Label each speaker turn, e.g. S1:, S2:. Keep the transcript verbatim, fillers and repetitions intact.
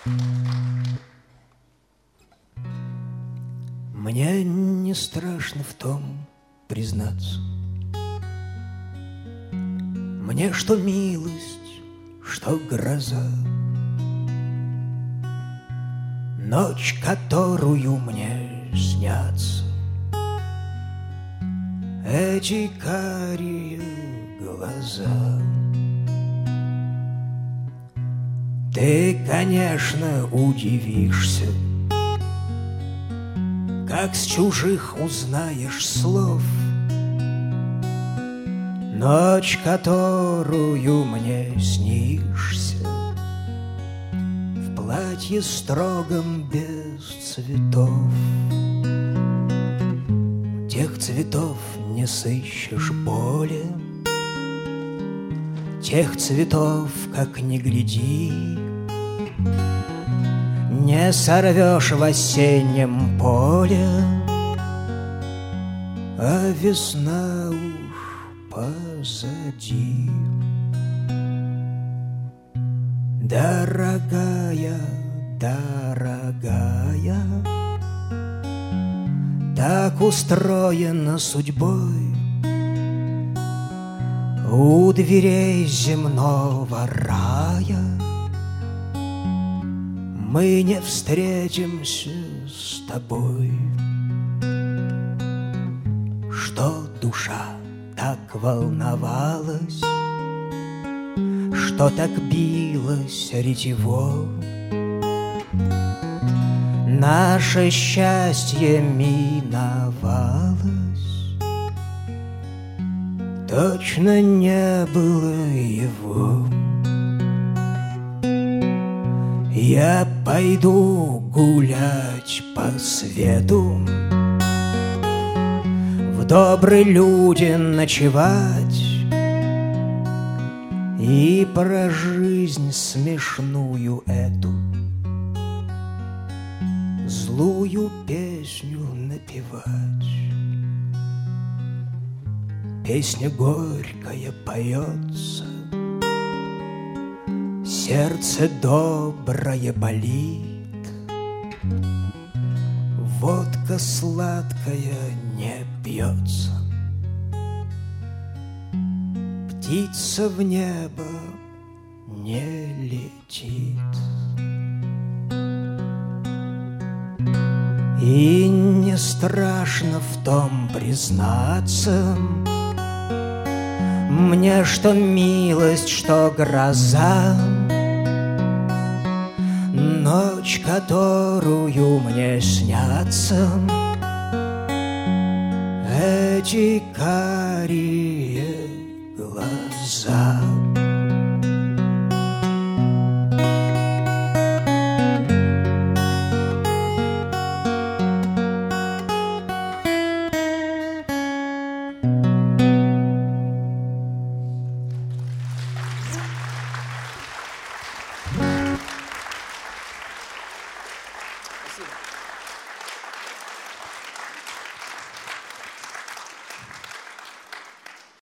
S1: Мне не страшно в том признаться. Мне что милость, что гроза, ночь, которую мне снятся эти карие глаза. Ты, конечно, удивишься, как с чужих узнаешь слов ночь, которую мне снишься в платье строгом без цветов. Тех цветов не сыщешь более, тех цветов, как ни гляди, не сорвешь в осеннем поле, а весна уж позади. Дорогая, дорогая, так устроена судьбой, у дверей земного рая мы не встретимся с тобой. Что душа так волновалась, что так билась ретиво, наше счастье миновалось, точно не было его. Я пойду гулять по свету, в добрые люди ночевать и про жизнь смешную эту злую песню напевать. Песня горькая поется, сердце доброе болит, водка сладкая не пьется, птица в небо не летит. И не страшно в том признаться мне, что милость, что гроза, ночь, которую мне снятся эти карие